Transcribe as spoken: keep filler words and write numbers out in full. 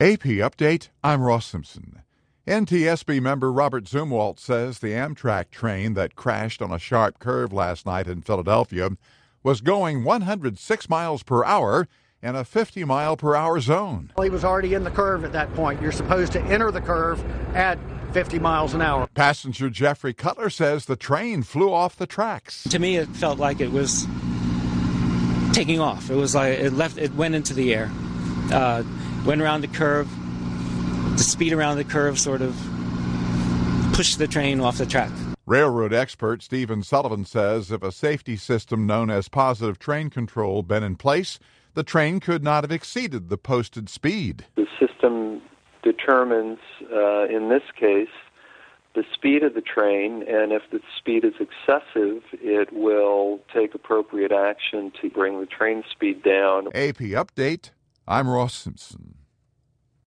A P Update, I'm Ross Simpson. N T S B member Robert Zumwalt says the Amtrak train that crashed on a sharp curve last night in Philadelphia was going one hundred six miles per hour in a fifty mile per hour zone. He was already in the curve at that point. You're supposed to enter the curve at fifty miles an hour. Passenger Jeffrey Cutler says the train flew off the tracks. To me, it felt like it was taking off. It was like it left, it went into the air, uh, went around the curve. The speed around the curve sort of pushed the train off the track. Railroad expert Stephen Sullivan says if a safety system known as positive train control been in place, the train could not have exceeded the posted speed. The system determines, uh, in this case, the speed of the train, and if the speed is excessive, it will take appropriate action to bring the train speed down. A P Update, I'm Ross Simpson.